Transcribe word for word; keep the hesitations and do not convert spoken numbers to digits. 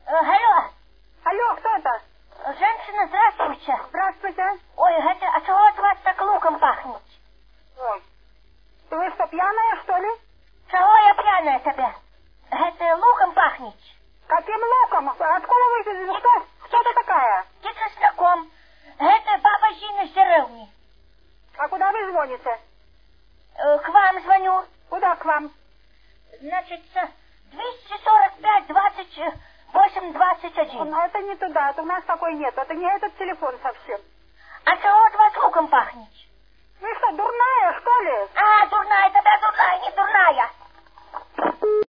Алло. Алло, кто это? Женщина, здравствуйте. Здравствуйте. Ой, это, а чего от вас так луком пахнет? Ой. Вы что, пьяная, что ли? Чего я пьяная тебя? Это луком пахнет. Каким луком? Откуда вы? Что? Кто ты такая? Ты чесноком. Это баба Зина с деревни. А куда вы звоните? Э, к вам звоню. Куда к вам? Значит, двести сорок пять двадцать восемь двадцать один. Ну, это не туда, это у нас такой нет. Это не этот телефон совсем. А чего от вас луком пахнет? Вы что, дурная, что ли? А, дурная, тогда дурная, не дурная.